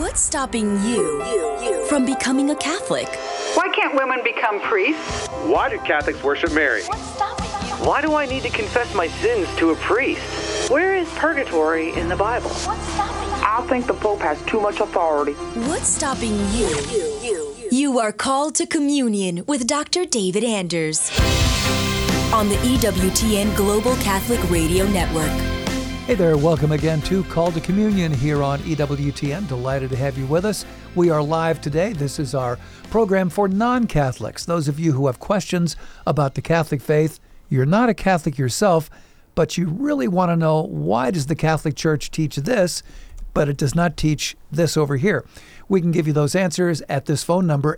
What's stopping you from becoming a Catholic? Why can't women become priests? Why do Catholics worship Mary? What's stopping you? Why do I need to confess my sins to a priest? Where is purgatory in the Bible? What's stopping you? I think the Pope has too much authority. What's stopping you? You are called to communion with Dr. David Anders on the EWTN Global Catholic Radio Network. Hey there, welcome again to Call to Communion here on EWTN. Delighted to have you with us. We are live today. This is our program for non-Catholics. Those of you who have questions about the Catholic faith, you're not a Catholic yourself, but you really want to know, why does the Catholic Church teach this, but it does not teach this over here? We can give you those answers at this phone number,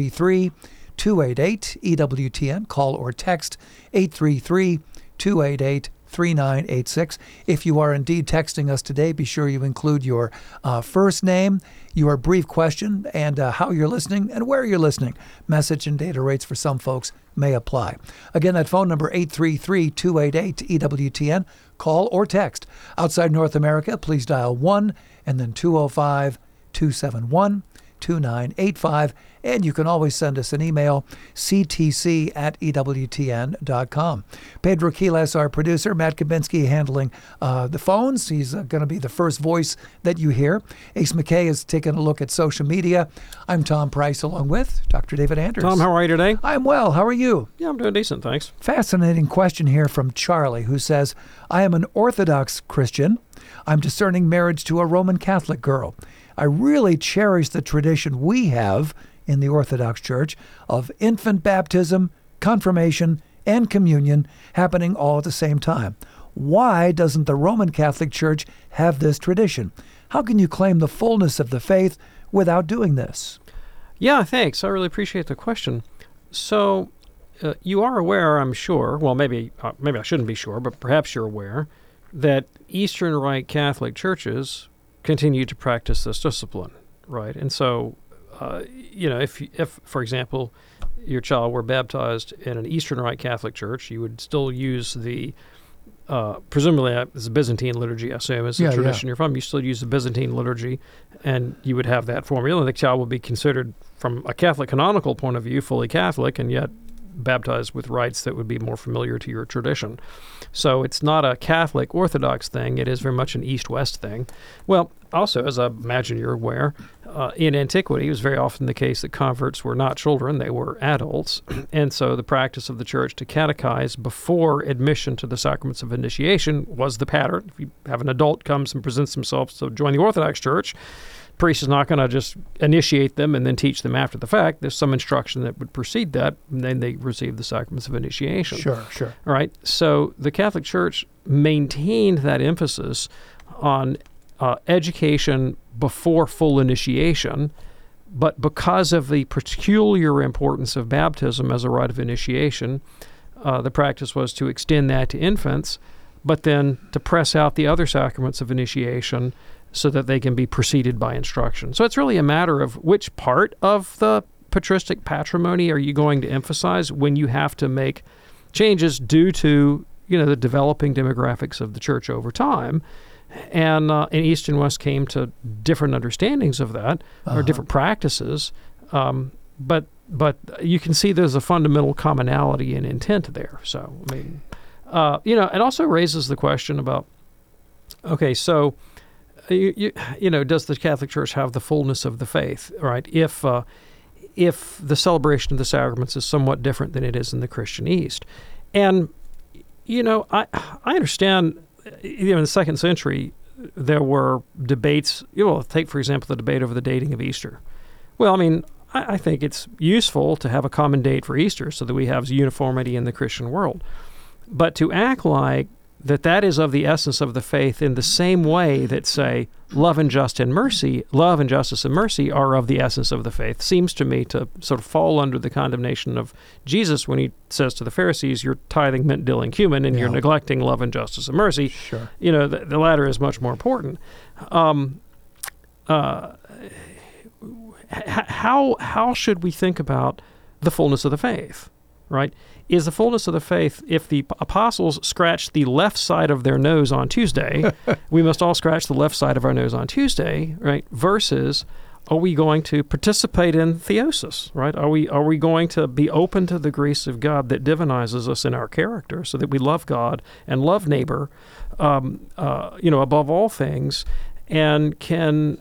833-288-EWTN. Call or text 833-288-3986. If you are indeed texting us today, be sure you include your first name, your brief question, and how you're listening and where you're listening. Message and data rates for some folks may apply. Again, that phone number, 833-288-EWTN. Call or text. Outside North America, please dial 1 and then 205-271-2985. And you can always send us an email, ctc@ewtn.com. Pedro Quiles, our producer, Matt Kabinski handling the phones. He's going to be the first voice that you hear. Ace McKay is taking a look at social media. I'm Tom Price, along with Dr. David Anders. Tom, how are you today? I'm well. How are you? Yeah, I'm doing decent, thanks. Fascinating question here from Charlie, who says, I am an Orthodox Christian. I'm discerning marriage to a Roman Catholic girl. I really cherish the tradition we have in the Orthodox Church of infant baptism, confirmation, and communion happening all at the same time. Why doesn't the Roman Catholic Church have this tradition? How can you claim the fullness of the faith without doing this? Yeah, thanks. I really appreciate the question. So you are aware, I'm sure, well, maybe I shouldn't be sure, but perhaps you're aware that Eastern Rite Catholic churches continue to practice this discipline, right? And so, if, for example, your child were baptized in an Eastern Rite Catholic church, you would still use the, presumably it's a Byzantine liturgy, I assume, is the tradition you're from. You still use the Byzantine liturgy, and you would have that formula. The child would be considered, from a Catholic canonical point of view, fully Catholic, and yet baptized with rites that would be more familiar to your tradition. So it's not a Catholic Orthodox thing. It is very much an East-West thing. Well, also, as I imagine you're aware, in antiquity, it was very often the case that converts were not children, they were adults. And so the practice of the church to catechize before admission to the sacraments of initiation was the pattern. If you have an adult comes and presents themselves to join the Orthodox Church, priest is not going to just initiate them and then teach them after the fact. There's some instruction that would precede that, and then they receive the sacraments of initiation. Sure. All right. So the Catholic Church maintained that emphasis on education before full initiation, but because of the peculiar importance of baptism as a rite of initiation, the practice was to extend that to infants, but then to press out the other sacraments of initiation so that they can be preceded by instruction. So it's really a matter of which part of the patristic patrimony are you going to emphasize when you have to make changes due to, the developing demographics of the church over time. And East and West came to different understandings of that, or different practices. But you can see there's a fundamental commonality in intent there. So, I mean, it also raises the question about, okay, so, does the Catholic Church have the fullness of the faith, right? If the celebration of the sacraments is somewhat different than it is in the Christian East. And, I understand, in the second century, there were debates. Take, for example, the debate over the dating of Easter. Well, I mean, I think it's useful to have a common date for Easter so that we have uniformity in the Christian world. But to act like that is of the essence of the faith in the same way that, say, love and justice and mercy are of the essence of the faith, seems to me to sort of fall under the condemnation of Jesus when he says to the Pharisees, you're tithing mint, dill, and cumin, and you're neglecting love and justice and mercy. Sure. The latter is much more important. How should we think about the fullness of the faith? right, is the fullness of the faith. If the apostles scratched the left side of their nose on Tuesday, we must all scratch the left side of our nose on Tuesday, right? Versus, are we going to participate in theosis, right? Are we going to be open to the grace of God that divinizes us in our character so that we love God and love neighbor, above all things, and can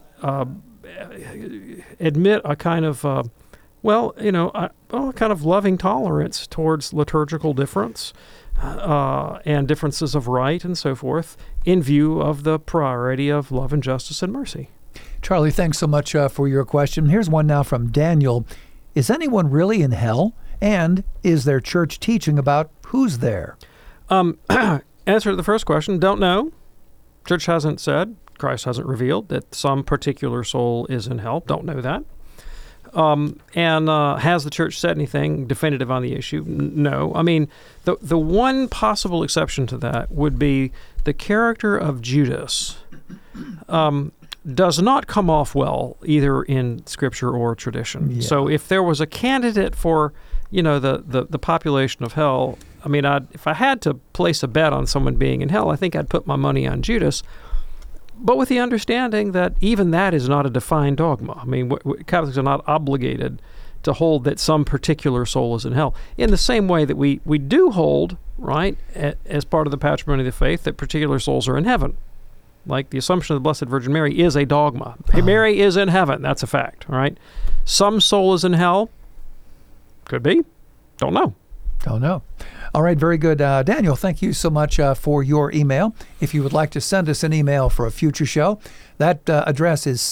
admit a kind of a kind of loving tolerance towards liturgical difference and differences of rite and so forth in view of the priority of love and justice and mercy. Charlie, thanks so much for your question. Here's one now from Daniel. Is anyone really in hell? And is there church teaching about who's there? Answer to the first question, don't know. Church hasn't said, Christ hasn't revealed that some particular soul is in hell. Don't know that. And has the church said anything definitive on the issue? No. I mean, the one possible exception to that would be the character of Judas does not come off well either in Scripture or tradition. Yeah. So if there was a candidate for, the population of hell, I mean, if I had to place a bet on someone being in hell, I think I'd put my money on Judas. But with the understanding that even that is not a defined dogma. I mean, Catholics are not obligated to hold that some particular soul is in hell. In the same way that we do hold, right, as part of the patrimony of the faith, that particular souls are in heaven. Like the Assumption of the Blessed Virgin Mary is a dogma. Hey, Mary is in heaven. That's a fact, right? Some soul is in hell. Could be. Don't know. Don't know. All right, very good. Daniel, thank you so much for your email. If you would like to send us an email for a future show, that address is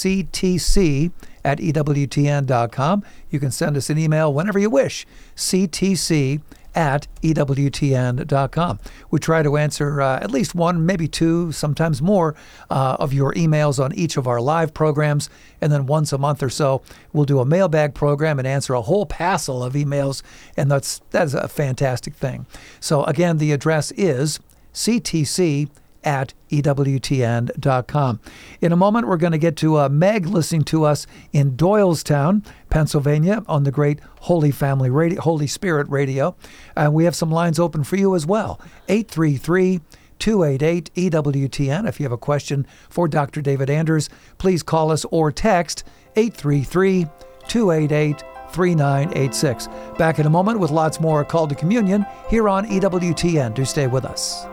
ctc@ewtn.com. You can send us an email whenever you wish, ctc@ewtn.com. We try to answer at least one, maybe two, sometimes more of your emails on each of our live programs. And then once a month or so, we'll do a mailbag program and answer a whole passel of emails. And that's a fantastic thing. So again, the address is ctc@ewtn.com. In a moment, we're going to get to Meg listening to us in Doylestown, Pennsylvania, on the great Holy Family Radio, Holy Spirit Radio. We have some lines open for you as well. 833-288-EWTN. If you have a question for Dr. David Anders, please call us or text 833-288-3986. Back in a moment with lots more Call to Communion here on EWTN. Do stay with us.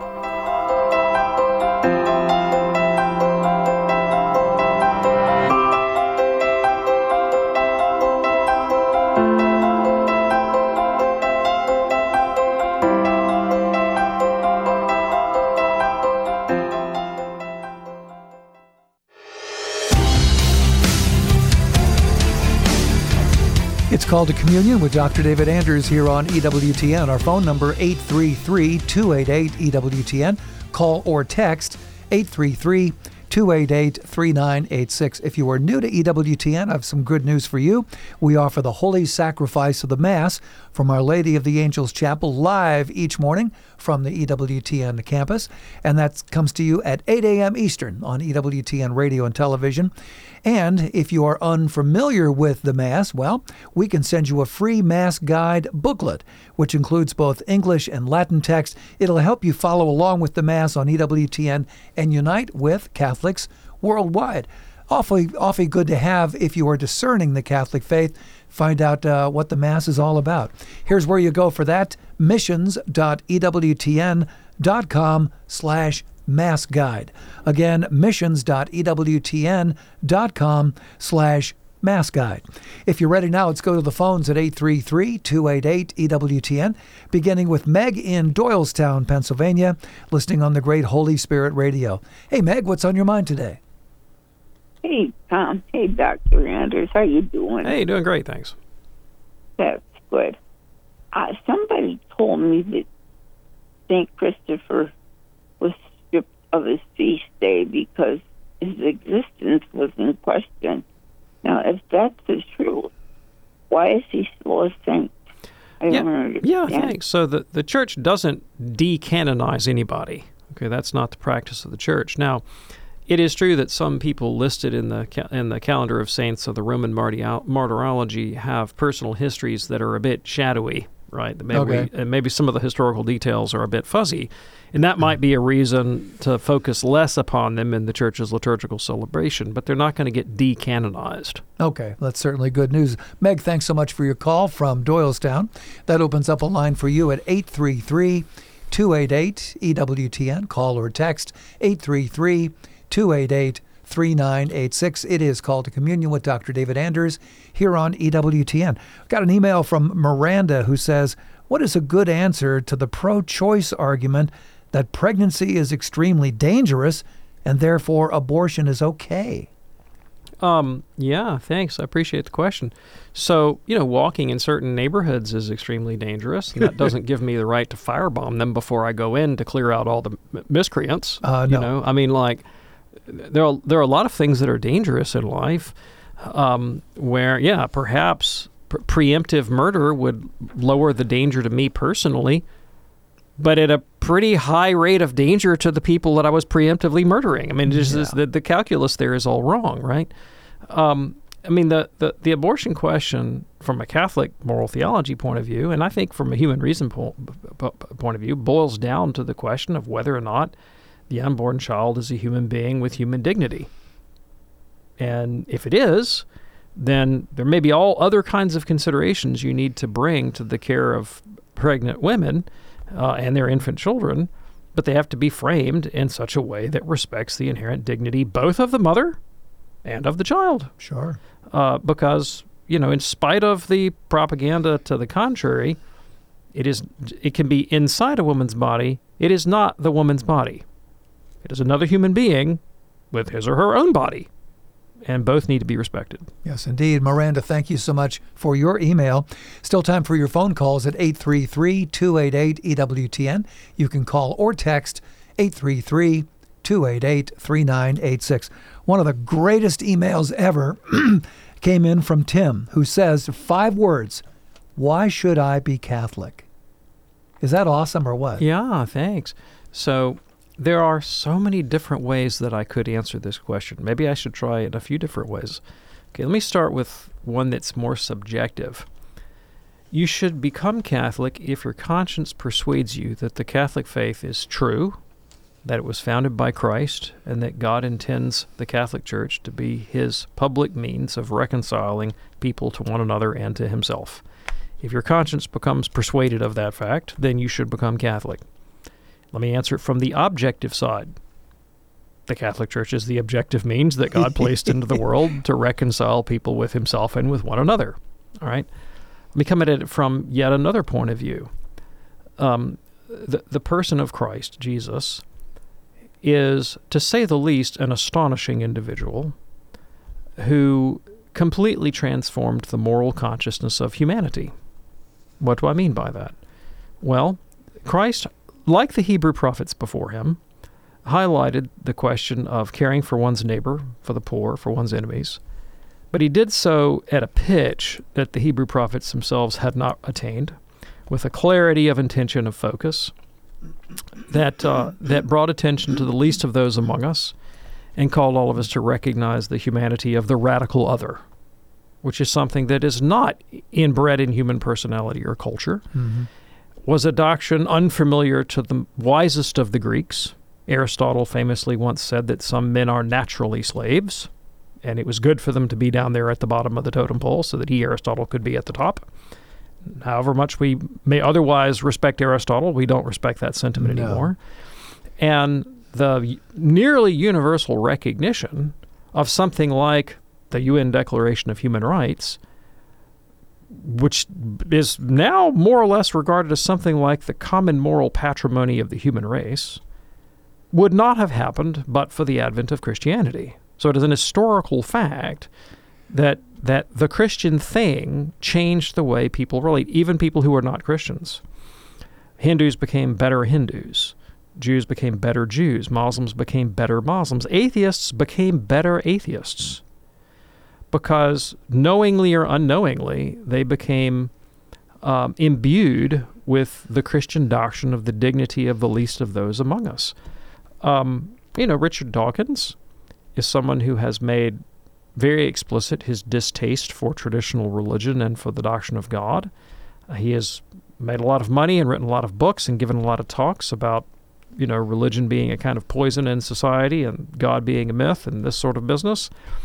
It's Called to Communion with Dr. David Anders here on EWTN. Our phone number, 833-288-EWTN. Call or text 833-288-3986. If you are new to EWTN, I have some good news for you. We offer the Holy Sacrifice of the Mass from Our Lady of the Angels Chapel live each morning from the EWTN campus. And that comes to you at 8 a.m. Eastern on EWTN radio and television. And if you are unfamiliar with the Mass, well, we can send you a free Mass guide booklet, which includes both English and Latin text. It'll help you follow along with the Mass on EWTN and unite with Catholics worldwide. Awfully good to have if you are discerning the Catholic faith. Find out what the Mass is all about. Here's where you go for that, missions.ewtn.com/Mass Guide. Again, missions.ewtn.com/Mass Guide. If you're ready now, let's go to the phones at 833-288-EWTN, beginning with Meg in Doylestown, Pennsylvania, listening on the great Holy Spirit Radio. Hey, Meg, what's on your mind today? Hey, Tom. Hey, Dr. Anders. How you doing? Hey, doing great, thanks. That's good. Somebody told me that St. Christopher was stripped of his feast day because his existence was in question. Now, if that's the truth, why is he still a saint? I don't understand. Yeah, thanks. So the church doesn't decanonize anybody. Okay, that's not the practice of the church. Now, it is true that some people listed in the calendar of saints of the Roman martyrology have personal histories that are a bit shadowy. right? Maybe some of the historical details are a bit fuzzy, and that might be a reason to focus less upon them in the church's liturgical celebration, but they're not going to get decanonized. Okay, that's certainly good news. Meg, thanks so much for your call from Doylestown. That opens up a line for you at 833-288-EWTN. Call or text 833-288-3986. It is Call to Communion with Dr. David Anders here on EWTN. Got an email from Miranda who says, what is a good answer to the pro-choice argument that pregnancy is extremely dangerous and therefore abortion is okay? Yeah, thanks. I appreciate the question. So, walking in certain neighborhoods is extremely dangerous, and that doesn't give me the right to firebomb them before I go in to clear out all the miscreants. No. There are a lot of things that are dangerous in life where, perhaps preemptive murder would lower the danger to me personally, but at a pretty high rate of danger to the people that I was preemptively murdering. The calculus there is all wrong, right? The abortion question from a Catholic moral theology point of view, and I think from a human reason point of view, boils down to the question of whether or not the unborn child is a human being with human dignity. And if it is, then there may be all other kinds of considerations you need to bring to the care of pregnant women and their infant children, but they have to be framed in such a way that respects the inherent dignity both of the mother and of the child. Sure. Because, in spite of the propaganda to the contrary, it can be inside a woman's body. It is not the woman's body. It is another human being with his or her own body, and both need to be respected. Yes, indeed. Miranda, thank you so much for your email. Still time for your phone calls at 833-288-EWTN. You can call or text 833-288-3986. One of the greatest emails ever came in from Tim, who says, 5 words, why should I be Catholic? Is that awesome or what? Yeah, thanks. So there are so many different ways that I could answer this question. Maybe I should try it a few different ways. Okay, let me start with one that's more subjective. You should become Catholic if your conscience persuades you that the Catholic faith is true, that it was founded by Christ, and that God intends the Catholic Church to be his public means of reconciling people to one another and to himself. If your conscience becomes persuaded of that fact, then you should become Catholic. Let me answer it from the objective side. The Catholic Church is the objective means that God placed into the world to reconcile people with himself and with one another. All right? Let me come at it from yet another point of view. The person of Christ, Jesus, is, to say the least, an astonishing individual who completely transformed the moral consciousness of humanity. What do I mean by that? Well, Christ, like the Hebrew prophets before him, highlighted the question of caring for one's neighbor, for the poor, for one's enemies. But he did so at a pitch that the Hebrew prophets themselves had not attained, with a clarity of intention of focus that brought attention to the least of those among us and called all of us to recognize the humanity of the radical other, which is something that is not inbred in human personality or culture. Mm-hmm. Was a doctrine unfamiliar to the wisest of the Greeks. Aristotle famously once said that some men are naturally slaves, and it was good for them to be down there at the bottom of the totem pole so that Aristotle, could be at the top. However much we may otherwise respect Aristotle, we don't respect that sentiment anymore. And the nearly universal recognition of something like the UN Declaration of Human Rights, which is now more or less regarded as something like the common moral patrimony of the human race, would not have happened but for the advent of Christianity. So it is an historical fact that the Christian thing changed the way people relate, even people who are not Christians. Hindus became better Hindus. Jews became better Jews. Muslims became better Muslims. Atheists became better atheists. Because knowingly or unknowingly, they became imbued with the Christian doctrine of the dignity of the least of those among us. Richard Dawkins is someone who has made very explicit his distaste for traditional religion and for the doctrine of God. He has made a lot of money and written a lot of books and given a lot of talks about, religion being a kind of poison in society and God being a myth and this sort of business.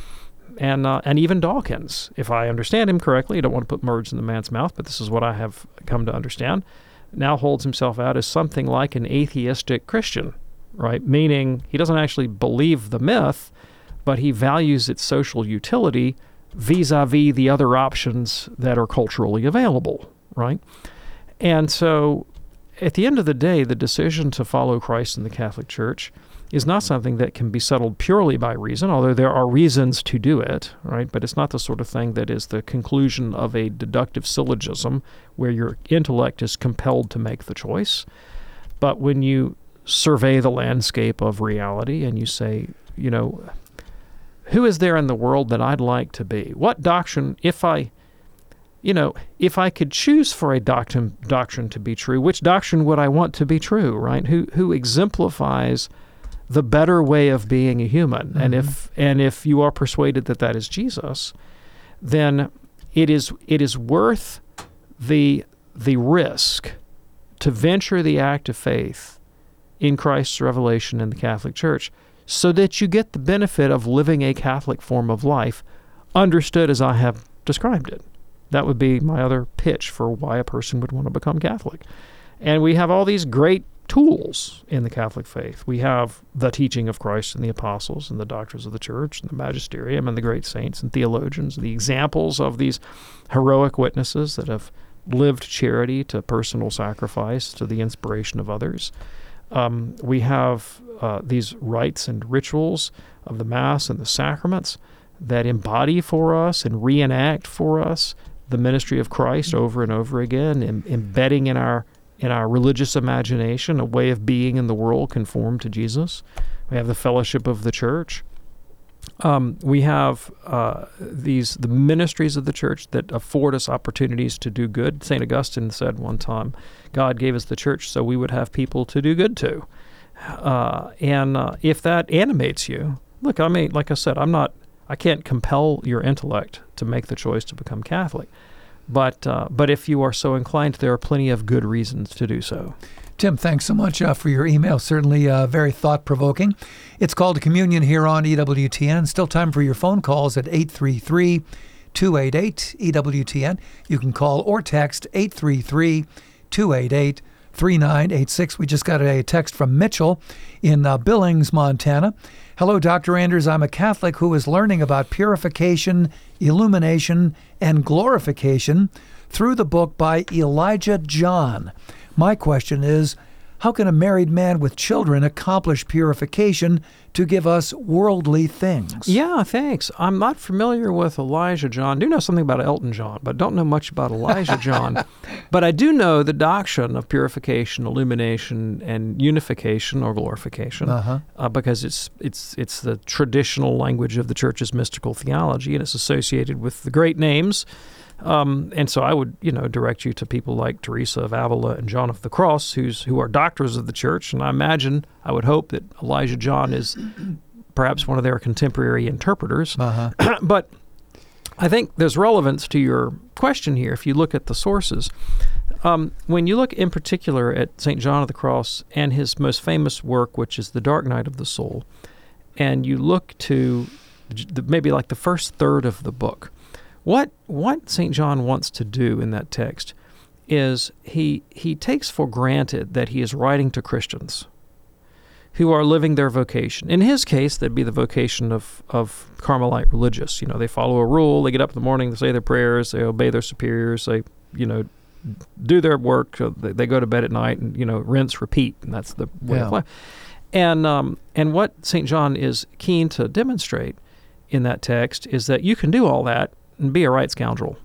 And even Dawkins, if I understand him correctly, I don't want to put words in the man's mouth, but this is what I have come to understand, now holds himself out as something like an atheistic Christian, right? Meaning he doesn't actually believe the myth, but he values its social utility vis-a-vis the other options that are culturally available, right? And so at the end of the day, the decision to follow Christ in the Catholic Church is not something that can be settled purely by reason, although there are reasons to do it, right? But it's not the sort of thing that is the conclusion of a deductive syllogism where your intellect is compelled to make the choice. But when you survey the landscape of reality and you say, who is there in the world that I'd like to be? What doctrine, if I could choose for a doctrine to be true, which doctrine would I want to be true, right? Who exemplifies the better way of being a human? Mm-hmm. And if you are persuaded that is Jesus, then it is worth the risk to venture the act of faith in Christ's revelation in the Catholic Church, so that you get the benefit of living a Catholic form of life, understood as I have described it. That would be my other pitch for why a person would want to become Catholic. And we have all these great tools in the Catholic faith. We have the teaching of Christ and the apostles and the doctors of the church and the magisterium and the great saints and theologians, the examples of these heroic witnesses that have lived charity to personal sacrifice to the inspiration of others. We have these rites and rituals of the Mass and the sacraments that embody for us and reenact for us the ministry of Christ over and over again, embedding in our religious imagination a way of being in the world conformed to Jesus. We have the fellowship of the church. We have the ministries of the church that afford us opportunities to do good. St. Augustine said one time, God gave us the church so we would have people to do good to. And if that animates you, look, I mean, like I said, I can't compel your intellect to make the choice to become Catholic. But if you are so inclined, there are plenty of good reasons to do so. Tim, thanks so much for your email. Certainly very thought-provoking. It's called Communion here on EWTN. Still time for your phone calls at 833-288-EWTN. You can call or text 833-288-3986. We just got a text from Mitchell in Billings, Montana. Hello, Dr. Anders. I'm a Catholic who is learning about purification, illumination, and glorification through the book by Elijah John. My question is, how can a married man with children accomplish purification to give us worldly things? Yeah, thanks. I'm not familiar with Elijah John. I do know something about Elton John, but don't know much about Elijah John. But I do know the doctrine of purification, illumination, and unification or glorification, because it's the traditional language of the Church's mystical theology, and it's associated with the great names. And so I would, direct you to people like Teresa of Avila and John of the Cross, who are doctors of the Church. And I would hope that Elijah John is perhaps one of their contemporary interpreters. But I think there's relevance to your question here if you look at the sources. When you look in particular at St. John of the Cross and his most famous work, which is The Dark Night of the Soul, and you look to maybe like the first third of the book, What St. John wants to do in that text is he takes for granted that he is writing to Christians who are living their vocation. In his case, that'd be the vocation of Carmelite religious. They follow a rule, they get up in the morning, they say their prayers, they obey their superiors, they, do their work, they go to bed at night and, rinse, repeat, and that's the way of life. And what St. John is keen to demonstrate in that text is that you can do all that and be a right scoundrel.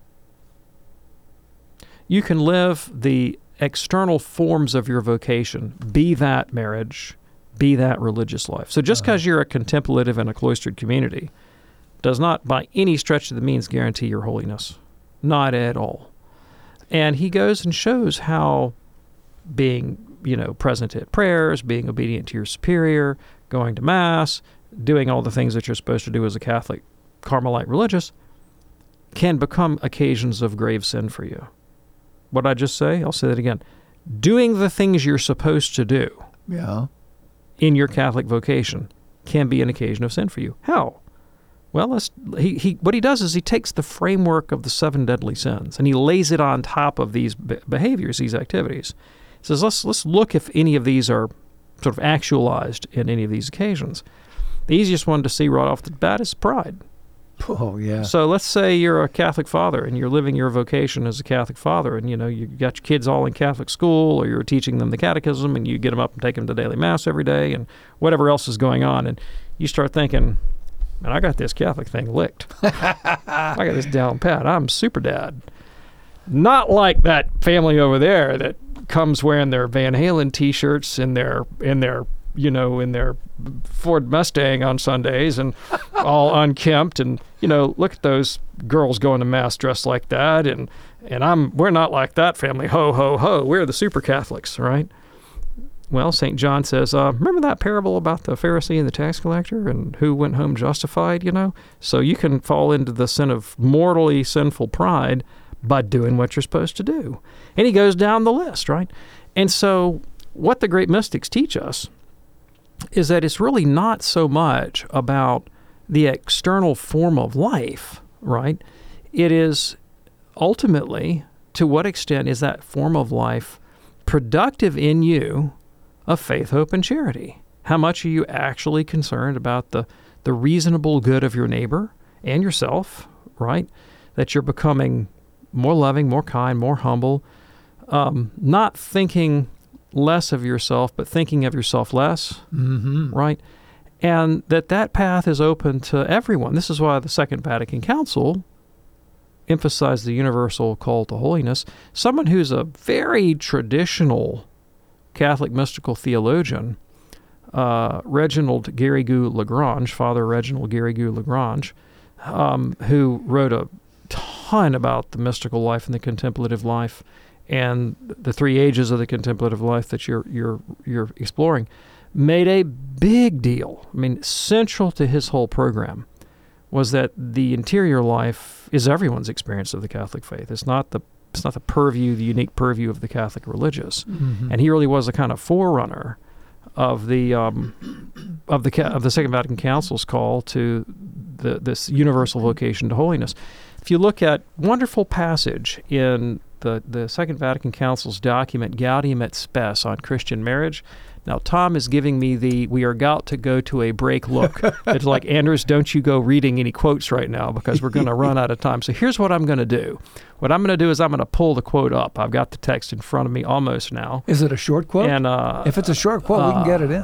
You can live the external forms of your vocation, be that marriage, be that religious life. So just because you're a contemplative in a cloistered community does not by any stretch of the means guarantee your holiness. Not at all. And he goes and shows how being, present at prayers, being obedient to your superior, going to Mass, doing all the things that you're supposed to do as a Catholic Carmelite religious can become occasions of grave sin for you. what I just say? I'll say that again. Doing the things you're supposed to do in your Catholic vocation can be an occasion of sin for you. How? Well, what he does is he takes the framework of the 7 deadly sins and he lays it on top of these behaviors, these activities. He says, let's look if any of these are sort of actualized in any of these occasions. The easiest one to see right off the bat is pride. Oh, yeah. So let's say you're a Catholic father and you're living your vocation as a Catholic father, and you got your kids all in Catholic school, or you're teaching them the catechism, and you get them up and take them to daily mass every day and whatever else is going on, and you start thinking, man, I got this Catholic thing licked. I got this down pat. I'm super dad. Not like that family over there that comes wearing their Van Halen T-shirts in their Ford Mustang on Sundays and all unkempt, and look at those girls going to mass dressed like that, and we're not like that family. Ho ho ho, we're the super Catholics, right? Well, St. John says, remember that parable about the Pharisee and the tax collector and who went home justified, So you can fall into the sin of mortally sinful pride by doing what you're supposed to do. And he goes down the list, right? And so what the great mystics teach us is that it's really not so much about the external form of life, right? It is ultimately, to what extent is that form of life productive in you of faith, hope, and charity? How much are you actually concerned about the reasonable good of your neighbor and yourself, right? That you're becoming more loving, more kind, more humble, not thinking less of yourself, but thinking of yourself less, right? And that path is open to everyone. This is why the Second Vatican Council emphasized the universal call to holiness. Someone who's a very traditional Catholic mystical theologian, Reginald Garrigou-Lagrange, Father Reginald Garrigou-Lagrange, who wrote a ton about the mystical life and the contemplative life and the 3 ages of the contemplative life that you're exploring, made a big deal. I mean, central to his whole program was that the interior life is everyone's experience of the Catholic faith. It's not the purview, the unique purview of the Catholic religious. And he really was a kind of forerunner of the Second Vatican Council's call to this universal vocation to holiness. If you look at wonderful passage in the Second Vatican Council's document Gaudium et Spes on Christian marriage. Now, Tom is giving me we are about to go to a break look. It's like, Anders, don't you go reading any quotes right now because we're going to run out of time. So here's what I'm going to do. What I'm going to do is I'm going to pull the quote up. I've got the text in front of me almost now. Is it a short quote? And if it's a short quote, we can get it in.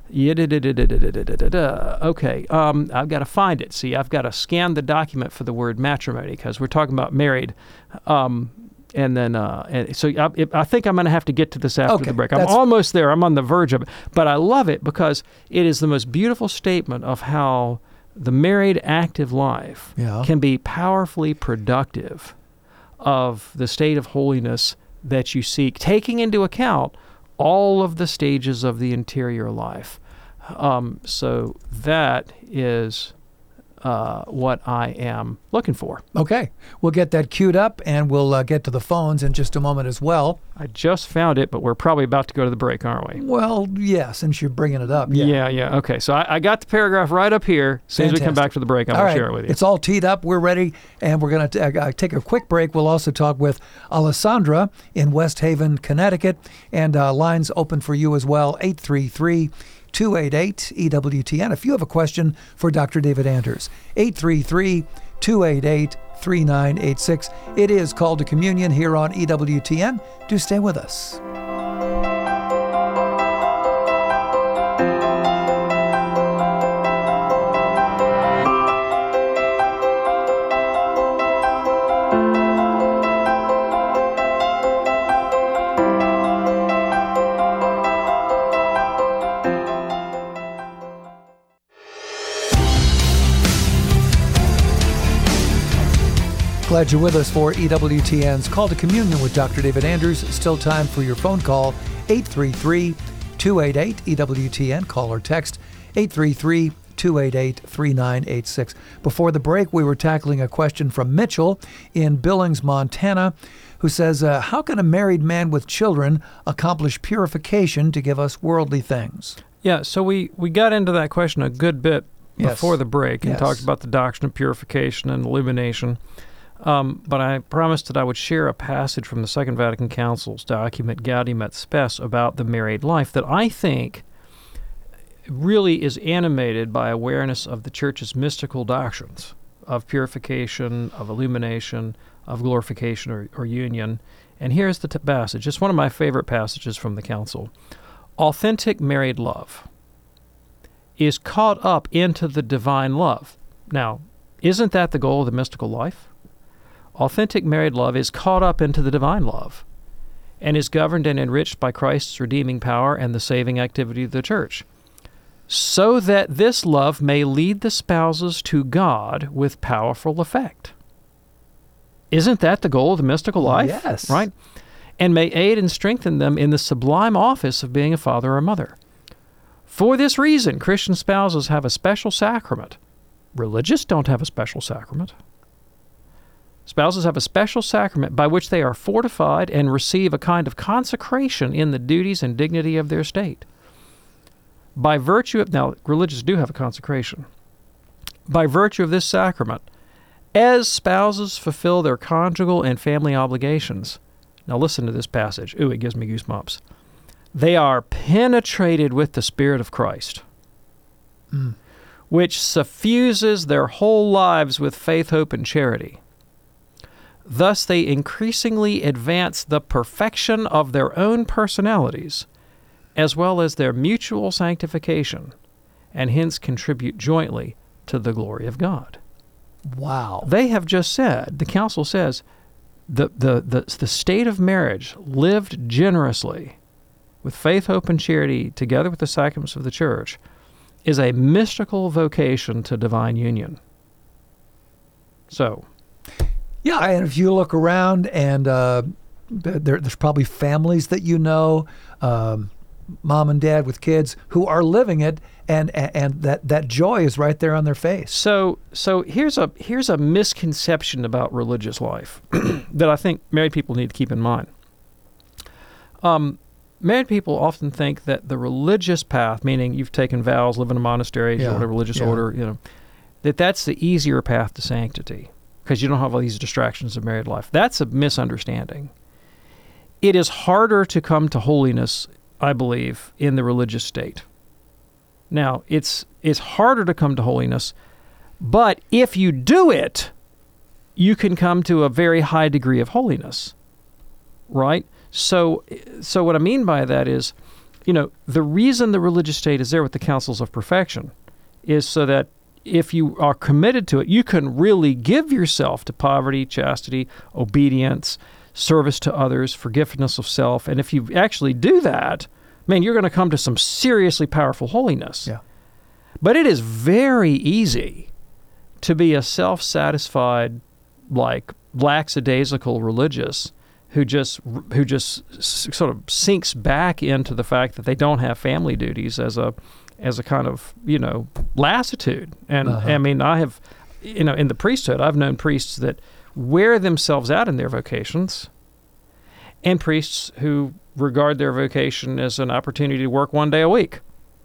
Okay, I've got to find it. See, I've got to scan the document for the word matrimony because we're talking about married. And then, so I think I'm going to have to get to this after the break. I'm almost there. I'm on the verge of it. But I love it because it is the most beautiful statement of how the married active life can be powerfully productive of the state of holiness that you seek, taking into account all of the stages of the interior life. So that is what I am looking for. Okay. We'll get that queued up, and we'll get to the phones in just a moment as well. I just found it, but we're probably about to go to the break, aren't we? Well, yeah, since you're bringing it up. Yeah. Okay. So I got the paragraph right up here. As soon as we come back to the break, I'm going to share it with you. It's all teed up. We're ready, and we're going to take a quick break. We'll also talk with Alessandra in West Haven, Connecticut, and lines open for you as well, 833-288-EWTN. If you have a question for Dr. David Anders, 833-288-3986. It is Called to Communion here on EWTN. Do stay with us. Glad you're with us for EWTN's Call to Communion with Dr. David Anders. Still time for your phone call, 833-288-EWTN. Call or text 833 288-3986. Before the break, we were tackling a question from Mitchell in Billings, Montana, who says, how can a married man with children accomplish purification to give us worldly things? Yeah, so we got into that question a good bit before the break and talked about the doctrine of purification and illumination. But I promised that I would share a passage from the Second Vatican Council's document Gaudium et Spes about the married life that I think really is animated by awareness of the Church's mystical doctrines of purification, of illumination, of glorification or union. And here's the passage. It's one of my favorite passages from the Council. Authentic married love is caught up into the divine love. Now, isn't that the goal of the mystical life? Authentic married love is caught up into the divine love and is governed and enriched by Christ's redeeming power and the saving activity of the Church, so that this love may lead the spouses to God with powerful effect. Isn't that the goal of the mystical life? Yes. Right? And may aid and strengthen them in the sublime office of being a father or mother. For this reason, Christian spouses have a special sacrament. Religious don't have a special sacrament. Spouses have a special sacrament by which they are fortified and receive a kind of consecration in the duties and dignity of their state. By virtue of, now, religious do have a consecration. By virtue of this sacrament, as spouses fulfill their conjugal and family obligations, now listen to this passage. Ooh, it gives me goosebumps. They are penetrated with the Spirit of Christ, which suffuses their whole lives with faith, hope, and charity. Thus, they increasingly advance the perfection of their own personalities, as well as their mutual sanctification, and hence contribute jointly to the glory of God. Wow. They have just said, the Council says, the state of marriage lived generously with faith, hope, and charity together with the sacraments of the Church is a mystical vocation to divine union. So, yeah, and if you look around and there's probably families that you know, mom and dad with kids who are living it, and that joy is right there on their face. So here's a misconception about religious life that I think married people need to keep in mind. Married people often think that the religious path, meaning you've taken vows, live in a monastery, or a religious order, that's the easier path to sanctity because you don't have all these distractions of married life. That's a misunderstanding. It is harder to come to holiness, I believe, in the religious state. Now, it's harder to come to holiness, but if you do it, you can come to a very high degree of holiness, right? So what I mean by that is, the reason the religious state is there with the counsels of perfection is so that if you are committed to it, you can really give yourself to poverty, chastity, obedience, service to others, forgiveness of self. And if you actually do that, man, you're going to come to some seriously powerful holiness. Yeah. But it is very easy to be a self-satisfied, like lackadaisical religious who just sort of sinks back into the fact that they don't have family duties as a kind of lassitude. And I mean, I have in the priesthood, I've known priests that wear themselves out in their vocations, and priests who regard their vocation as an opportunity to work one day a week.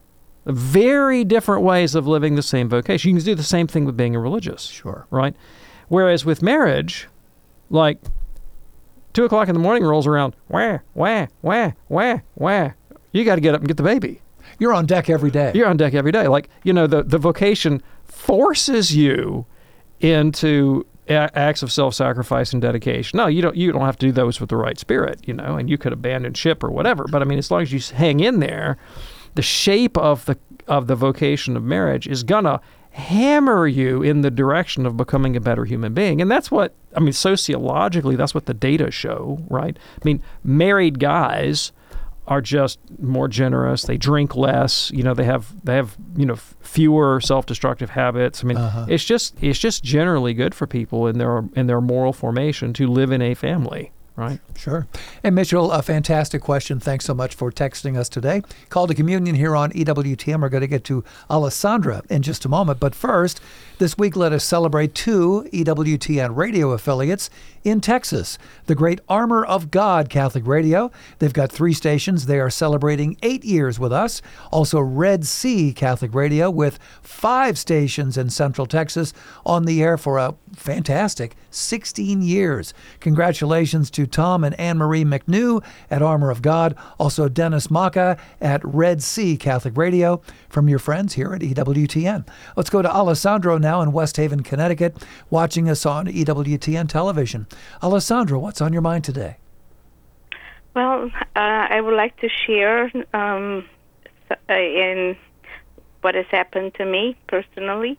Very different ways of living the same vocation. You can do the same thing with being a religious. Sure. Right? Whereas with marriage, like 2 o'clock in the morning rolls around, wah, wah, wah, wah, wah. You got to get up and get the baby. You're on deck every day. You're on deck every day. Like, the vocation forces you into acts of self-sacrifice and dedication. No, you don't have to do those with the right spirit, and you could abandon ship or whatever. But I mean, as long as you hang in there, the shape of the vocation of marriage is gonna hammer you in the direction of becoming a better human being. And that's what, sociologically, that's what the data show, right? I mean, married guys are just more generous. They drink less. They have fewer self-destructive habits. I mean, it's just generally good for people in their moral formation to live in a family. right? Sure. And Mitchell, a fantastic question. Thanks so much for texting us today. Call to Communion here on EWTN. We're going to get to Alessandra in just a moment. But first, this week let us celebrate 2 EWTN radio affiliates in Texas. The great Armor of God Catholic Radio. They've got 3 stations. They are celebrating 8 years with us. Also Red Sea Catholic Radio with 5 stations in Central Texas on the air for a fantastic 16 years. Congratulations to Tom and Anne-Marie McNew at Armor of God. Also Dennis Maka at Red Sea Catholic Radio from your friends here at EWTN. Let's go to Alessandro now in West Haven, Connecticut, watching us on EWTN television. Alessandro, what's on your mind today? Well, I would like to share in what has happened to me personally.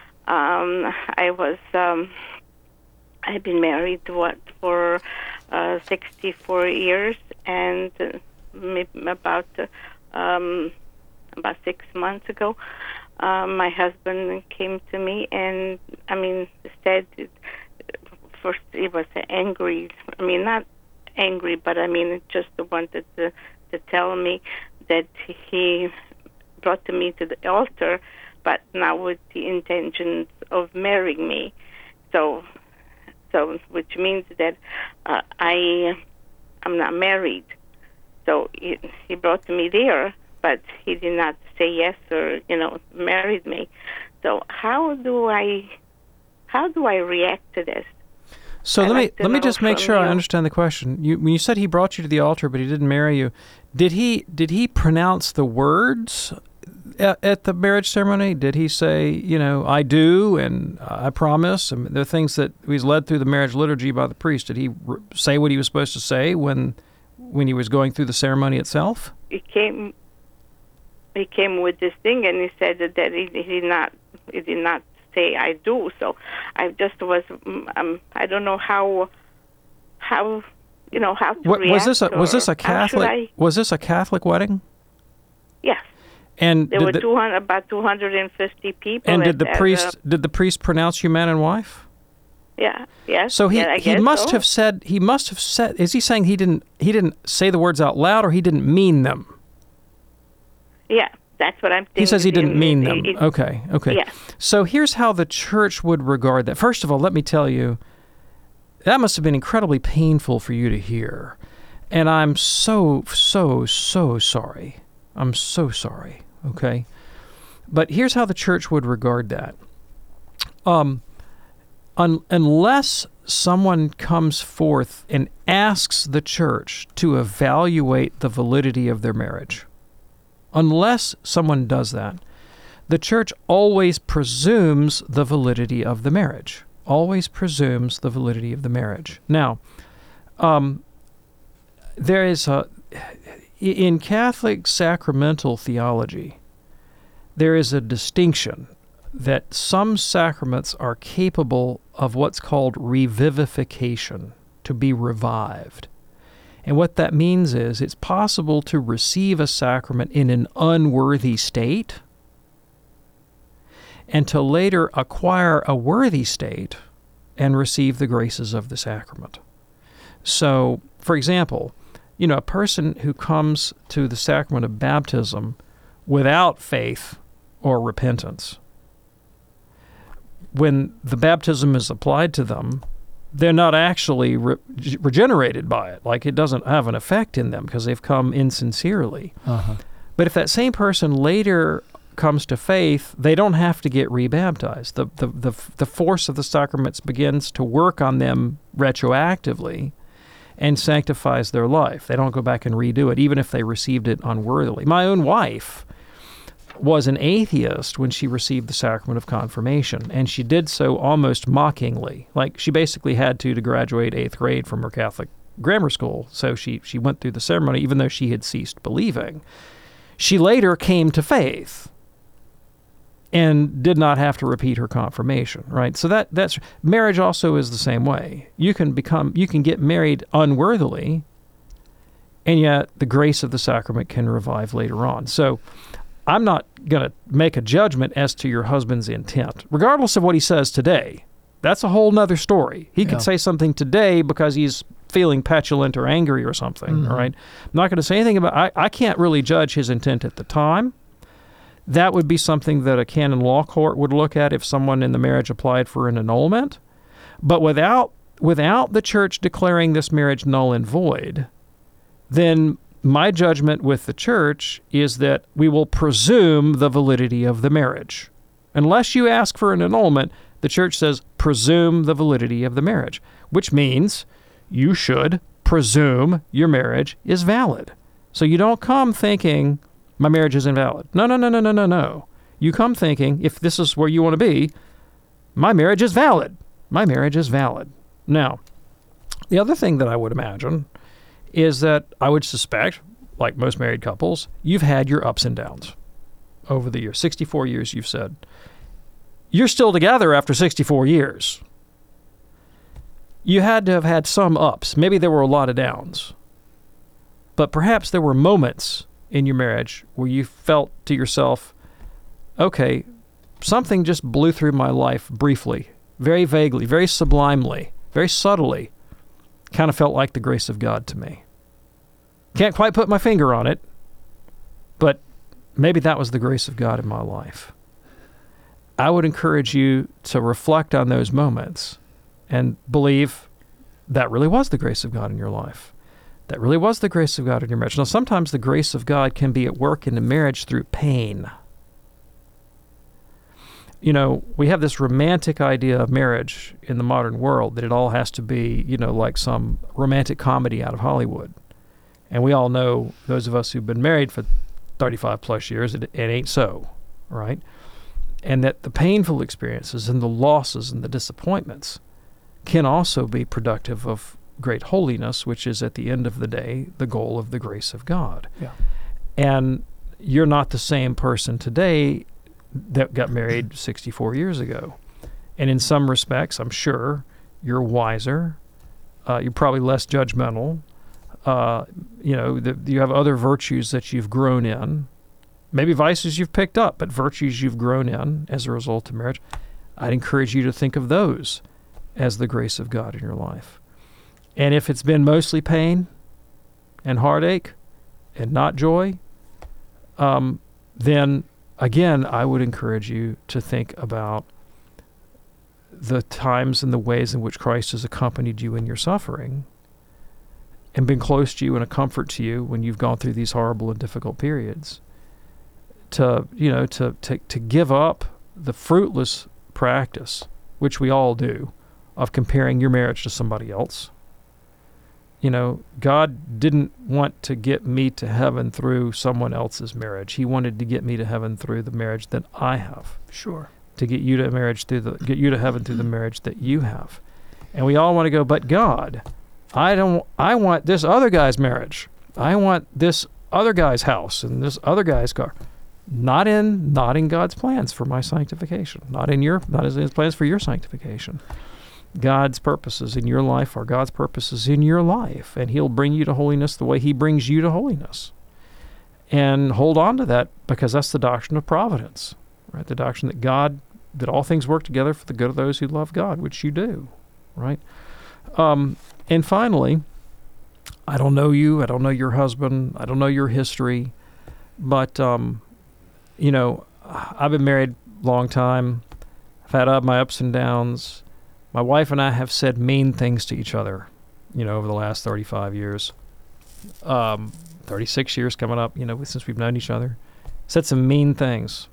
I've been married for 64 years, and about 6 months ago, my husband came to me and said, first he was angry. Not angry, but just wanted to tell me that he brought me to the altar, but not with the intentions of marrying me. So which means that I'm not married. So he brought me there, but he did not say yes or married me. So how do I react to this? So let me just make sure I understand the question. When you said he brought you to the altar, but he didn't marry you, did he pronounce the words at the marriage ceremony? Did he say, I do and I promise? The things that he's led through the marriage liturgy by the priest. Did he say what he was supposed to say when he was going through the ceremony itself? He came with this thing, and he said that he did not say I do. So I just was I don't know how to react. Was this a Catholic wedding? Yes. And there were about 250 people. And did the priest pronounce you man and wife? Yeah. Yes. So he must have said. Is he saying he didn't say the words out loud, or he didn't mean them? Yeah, that's what I'm thinking. He says he didn't mean them. Okay. Yeah. So here's how the church would regard that. First of all, let me tell you, that must have been incredibly painful for you to hear, and I'm so sorry. I'm so sorry. Okay, but here's how the church would regard that. Unless someone comes forth and asks the church to evaluate the validity of their marriage, unless someone does that, the church always presumes the validity of the marriage. Always presumes the validity of the marriage. Now, there is in Catholic sacramental theology, there is a distinction that some sacraments are capable of what's called revivification, to be revived. And what that means is it's possible to receive a sacrament in an unworthy state and to later acquire a worthy state and receive the graces of the sacrament. So, for example, a person who comes to the sacrament of baptism without faith or repentance, when the baptism is applied to them, they're not actually regenerated by it. Like, it doesn't have an effect in them because they've come insincerely. Uh-huh. But if that same person later comes to faith, they don't have to get rebaptized. The force of the sacraments begins to work on them retroactively and sanctifies their life. They don't go back and redo it, even if they received it unworthily. My own wife was an atheist when she received the sacrament of confirmation, and she did so almost mockingly. Like, she basically had to graduate 8th grade from her Catholic grammar school, so she went through the ceremony even though she had ceased believing. She later came to faith and did not have to repeat her confirmation, right? So that's marriage also is the same way. You can get married unworthily, and yet the grace of the sacrament can revive later on. So I'm not going to make a judgment as to your husband's intent, regardless of what he says today. That's a whole nother story. He could say something today because he's feeling petulant or angry or something, all right? I'm not going to say anything about I can't really judge his intent at the time. That would be something that a canon law court would look at if someone in the marriage applied for an annulment. But without the church declaring this marriage null and void, then my judgment with the church is that we will presume the validity of the marriage. Unless you ask for an annulment, the church says presume the validity of the marriage, which means you should presume your marriage is valid. So you don't come thinking my marriage is invalid. No. You come thinking, if this is where you want to be, my marriage is valid. My marriage is valid. Now, the other thing that I would imagine is that I would suspect, like most married couples, you've had your ups and downs over the years. 64 years, you've said. You're still together after 64 years. You had to have had some ups. Maybe there were a lot of downs. But perhaps there were moments in your marriage where you felt to yourself, okay, something just blew through my life briefly, very vaguely, very sublimely, very subtly, kind of felt like the grace of God to me. Can't quite put my finger on it, but maybe that was the grace of God in my life. I would encourage you to reflect on those moments and believe that really was the grace of God in your life. That really was the grace of God in your marriage. Now, sometimes the grace of God can be at work in a marriage through pain. You know, we have this romantic idea of marriage in the modern world, that it all has to be, you know, like some romantic comedy out of Hollywood. And we all know, those of us who've been married for 35 plus years, it ain't so, right? And that the painful experiences and the losses and the disappointments can also be productive of great holiness, which is at the end of the day the goal of the grace of God. Yeah. And you're not the same person today that got married 64 years ago. And in some respects, I'm sure, you're wiser. You're probably less judgmental. You have other virtues that you've grown in. Maybe vices you've picked up, but virtues you've grown in as a result of marriage. I'd encourage you to think of those as the grace of God in your life. And if it's been mostly pain and heartache and not joy, then again, I would encourage you to think about the times and the ways in which Christ has accompanied you in your suffering and been close to you and a comfort to you when you've gone through these horrible and difficult periods. To give up the fruitless practice, which we all do, of comparing your marriage to somebody else. You know, God didn't want to get me to heaven through someone else's marriage. He wanted to get me to heaven through the marriage that I have. Sure. To get you to heaven through the marriage that you have. And we all want to go, but God, I want this other guy's marriage. I want this other guy's house and this other guy's car. Not in God's plans for my sanctification. Not in his plans for your sanctification. God's purposes in your life are God's purposes in your life, and He'll bring you to holiness the way He brings you to holiness. And hold on to that, because that's the doctrine of providence, right? The doctrine that all things work together for the good of those who love God, which you do, right? And finally, I don't know you, I don't know your husband, I don't know your history, but I've been married a long time. I've had my ups and downs. My wife and I have said mean things to each other, over the last 35 years. 36 years coming up, since we've known each other. Said some mean things.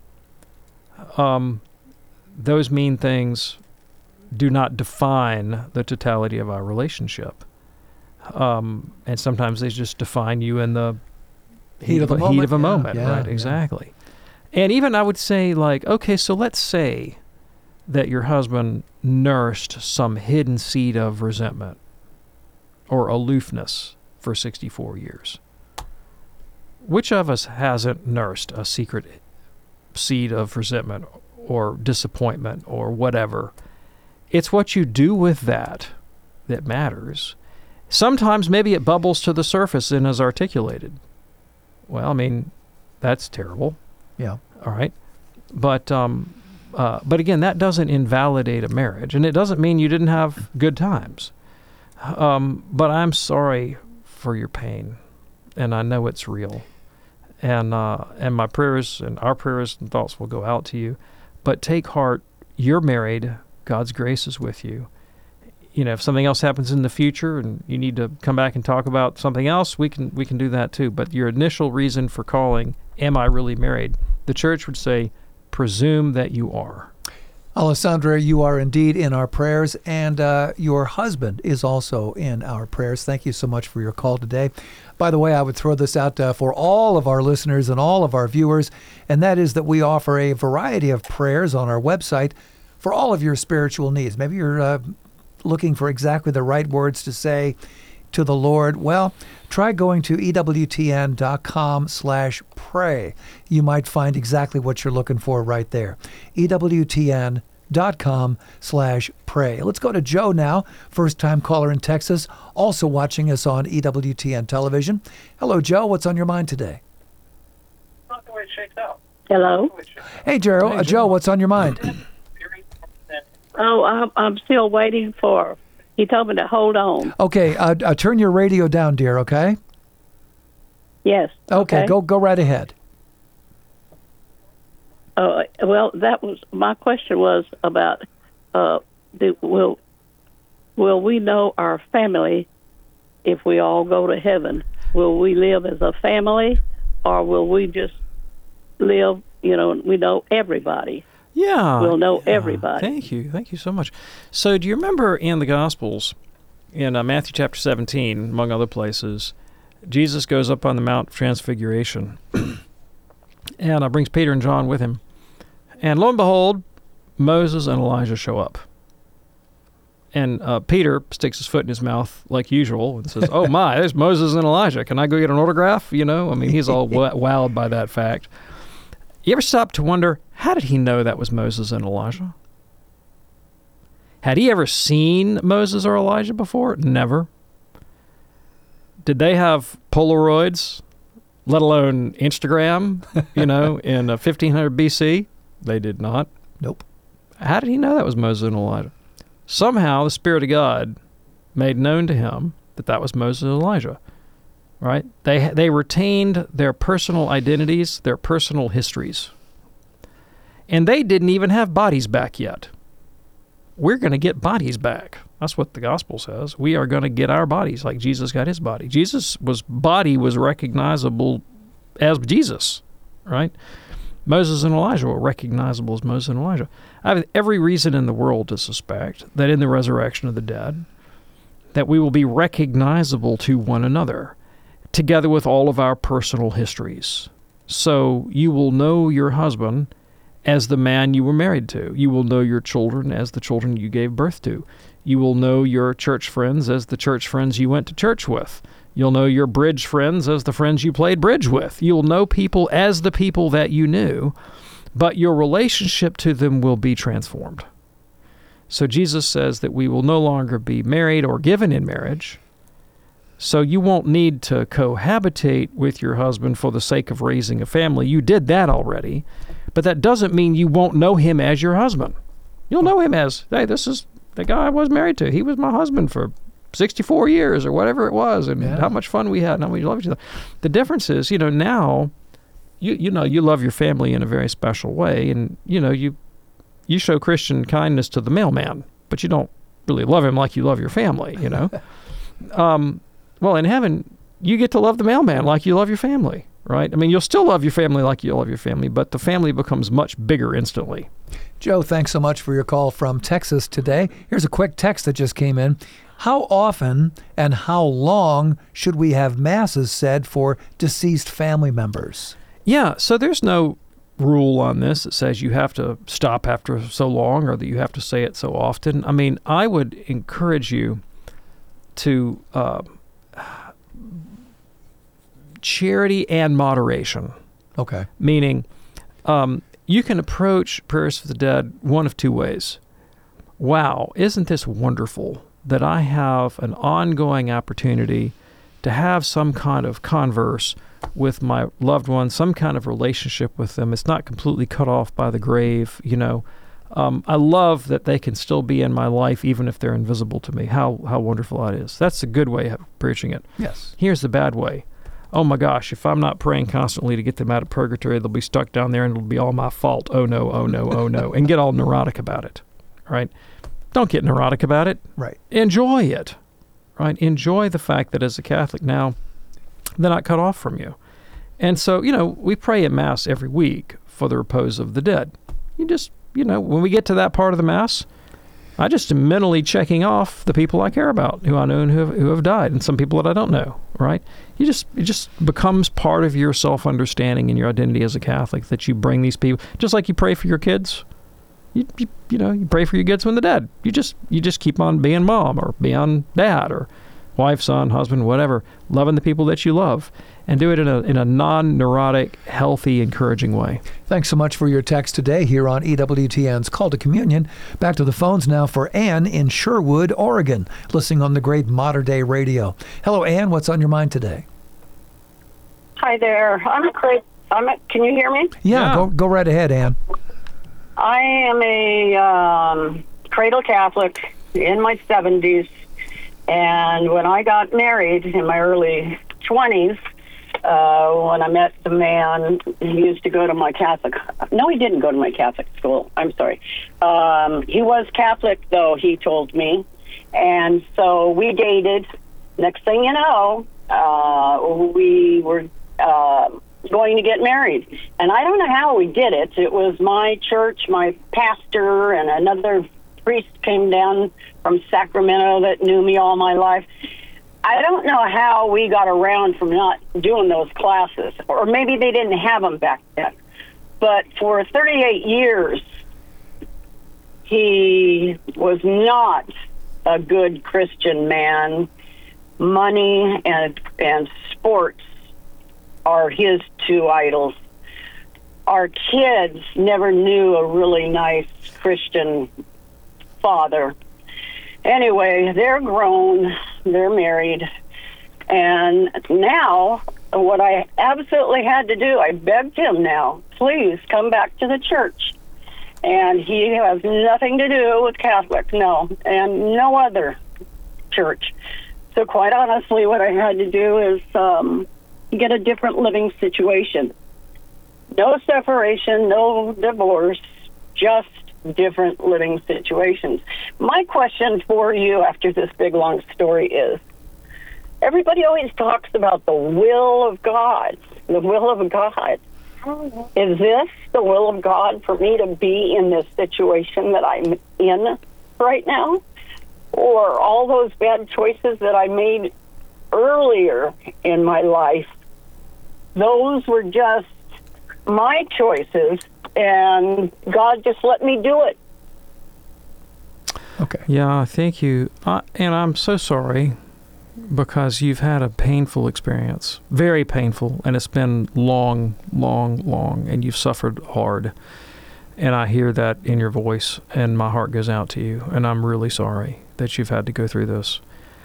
Those mean things do not define the totality of our relationship. And sometimes they just define you in the heat of a moment, right? Exactly. And even I would say, okay, so let's say that your husband nursed some hidden seed of resentment or aloofness for 64 years. Which of us hasn't nursed a secret seed of resentment or disappointment or whatever? It's what you do with that matters. Sometimes maybe it bubbles to the surface and is articulated. Well, that's terrible. Yeah. All right. But again, that doesn't invalidate a marriage, and it doesn't mean you didn't have good times. But I'm sorry for your pain, and I know it's real. And my prayers and our prayers and thoughts will go out to you. But take heart, you're married. God's grace is with you. If something else happens in the future and you need to come back and talk about something else, we can do that too. But your initial reason for calling, am I really married? The church would say, presume that you are. Alessandra, you are indeed in our prayers, and your husband is also in our prayers. Thank you so much for your call today. By the way, I would throw this out for all of our listeners and all of our viewers, and that is that we offer a variety of prayers on our website for all of your spiritual needs. Maybe you're looking for exactly the right words to say to the Lord. Well, try going to EWTN.com/pray. You might find exactly what you're looking for right there. EWTN.com/pray. Let's go to Joe now, first-time caller in Texas, also watching us on EWTN television. Hello, Joe. What's on your mind today? Not the way it shakes out. Hello? Hey, Joe. Joe, what's on your mind? Oh, I'm still waiting for... He told me to hold on. Okay, turn your radio down, dear, okay? Yes. Okay. Go right ahead. Well, that was... My question was about... will we know our family if we all go to heaven? Will we live as a family, or will we just live, we know everybody? Yeah. We'll know everybody. Thank you so much. So do you remember in the Gospels, in Matthew chapter 17, among other places, Jesus goes up on the Mount of Transfiguration and brings Peter and John with him. And lo and behold, Moses and Elijah show up. And Peter sticks his foot in his mouth like usual and says, oh my, there's Moses and Elijah. Can I go get an autograph? He's all wowed by that fact. You ever stop to wonder, how did he know that was Moses and Elijah? Had he ever seen Moses or Elijah before? Never. Did they have Polaroids, let alone Instagram, in 1500 BC? They did not. Nope. How did he know that was Moses and Elijah? Somehow the Spirit of God made known to him that was Moses and Elijah. Right? They retained their personal identities, their personal histories. And they didn't even have bodies back yet. We're going to get bodies back. That's what the gospel says. We are going to get our bodies like Jesus got his body. Jesus' body was recognizable as Jesus, right? Moses and Elijah were recognizable as Moses and Elijah. I have every reason in the world to suspect that in the resurrection of the dead, that we will be recognizable to one another, together with all of our personal histories. So you will know your husband as the man you were married to. You will know your children as the children you gave birth to. You will know your church friends as the church friends you went to church with. You'll know your bridge friends as the friends you played bridge with. You'll know people as the people that you knew, but your relationship to them will be transformed. So Jesus says that we will no longer be married or given in marriage. So you won't need to cohabitate with your husband for the sake of raising a family. You did that already, but that doesn't mean you won't know him as your husband. You'll know him as, hey, this is the guy I was married to. He was my husband for 64 years or whatever it was, and how much fun we had and how much we loved each other. The difference is, now, you love your family in a very special way, and, you show Christian kindness to the mailman, but you don't really love him like you love your family, Well, in heaven, you get to love the mailman like you love your family, right? You'll still love your family like you love your family, but the family becomes much bigger instantly. Joe, thanks so much for your call from Texas today. Here's a quick text that just came in. How often and how long should we have masses said for deceased family members? Yeah, so there's no rule on this that says you have to stop after so long or that you have to say it so often. I would encourage you to... charity and moderation. Okay. Meaning, you can approach prayers for the dead one of two ways. Wow, isn't this wonderful that I have an ongoing opportunity to have some kind of converse with my loved one, some kind of relationship with them. It's not completely cut off by the grave, I love that they can still be in my life even if they're invisible to me. How wonderful that is. That's a good way of preaching it. Yes. Here's the bad way. Oh my gosh, if I'm not praying constantly to get them out of purgatory, they'll be stuck down there and it'll be all my fault. Oh no, oh no, oh no. And get all neurotic about it. Right? Don't get neurotic about it. Right. Enjoy it. Right? Enjoy the fact that as a Catholic now, they're not cut off from you. And so, we pray at Mass every week for the repose of the dead. You just, when we get to that part of the Mass, I just am mentally checking off the people I care about, who I know and who have died, and some people that I don't know, right? It just becomes part of your self-understanding and your identity as a Catholic that you bring these people, just like you pray for your kids. You pray for your kids when they're dead. You just keep on being mom or being dad or wife, son, husband, whatever, loving the people that you love, and do it in a non-neurotic, healthy, encouraging way. Thanks so much for your text today here on EWTN's Call to Communion. Back to the phones now for Ann in Sherwood, Oregon, listening on the great Modern Day Radio. Hello, Ann. What's on your mind today? Hi there. Can you hear me? Yeah. Go right ahead, Ann. I am a cradle Catholic in my 70s. And when I got married in my early 20s, when I met the man, he used to go to my Catholic. No, he didn't go to my Catholic school. I'm sorry. He was Catholic, though, he told me. And so we dated. Next thing you know, we were going to get married. And I don't know how we did it. It was my church, my pastor, and another priest came down from Sacramento that knew me all my life. I don't know how we got around from not doing those classes, or maybe they didn't have them back then. But for 38 years, he was not a good Christian man. Money and sports are his two idols. Our kids never knew a really nice Christian father. Anyway, they're grown, they're married, and now what I absolutely had to do, I begged him now, please come back to the church. And he has nothing to do with Catholic, no, and no other church. So quite honestly, what I had to do is get a different living situation. No separation, no divorce, just different living situations. My question for you after this big long story is, everybody always talks about the will of God. The will of God. Is this the will of God for me to be in this situation that I'm in right now? Or all those bad choices that I made earlier in my life, those were just my choices, and God just let me do it. Okay. Yeah, thank you. And I'm so sorry, because you've had a painful experience, very painful, and it's been long, and you've suffered hard. And I hear that in your voice, and my heart goes out to you, and I'm really sorry that you've had to go through this.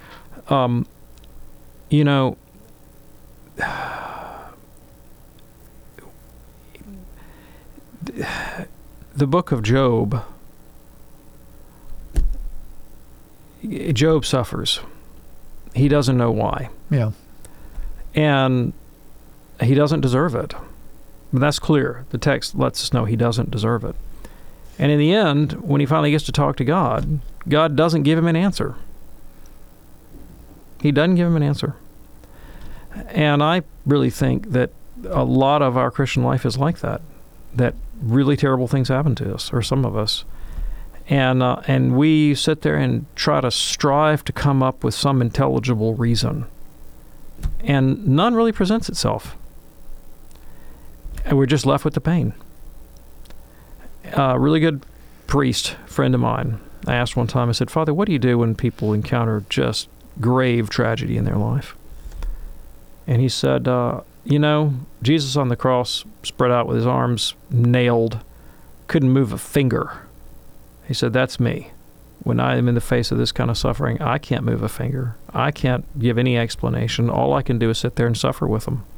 The book of Job, Job suffers. He doesn't know why. Yeah. And he doesn't deserve it. But that's clear. The text lets us know he doesn't deserve it. And in the end, when he finally gets to talk to God, God doesn't give him an answer. He doesn't give him an answer. And I really think that a lot of our Christian life is like that, that really terrible things happen to us, or some of us. And we sit there and try to strive to come up with some intelligible reason. And none really presents itself. And we're just left with the pain. A really good priest friend of mine, I asked one time, I said, Father, what do you do when people encounter just grave tragedy in their life? And he said, Jesus on the cross, spread out with his arms nailed, couldn't move a finger. He said, that's me. When I am in the face of this kind of suffering, I can't move a finger. I can't give any explanation. All I can do is sit there and suffer with them.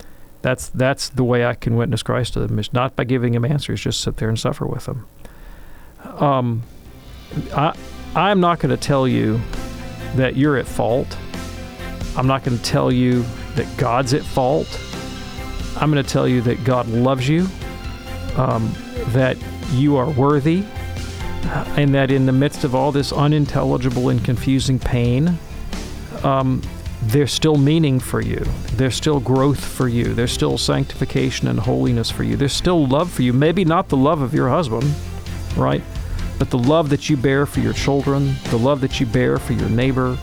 That's the way I can witness Christ to them. It's not by giving him answers, just sit there and suffer with them. I'm not going to tell you that you're at fault. I'm not going to tell you that God's at fault. I'm going to tell you that God loves you, that you are worthy, and that in the midst of all this unintelligible and confusing pain, there's still meaning for you. There's still growth for you. There's still sanctification and holiness for you. There's still love for you. Maybe not the love of your husband, right? But the love that you bear for your children, the love that you bear for your neighbor.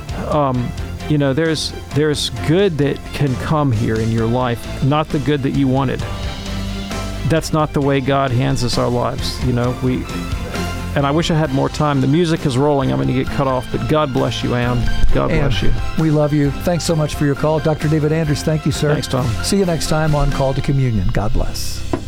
There's good that can come here in your life, not the good that you wanted. That's not the way God hands us our lives. And I wish I had more time. The music is rolling. I'm going to get cut off, but God bless you, Ann. God bless you. We love you. Thanks so much for your call. Dr. David Anders, thank you, sir. Thanks, Tom. See you next time on Call to Communion. God bless.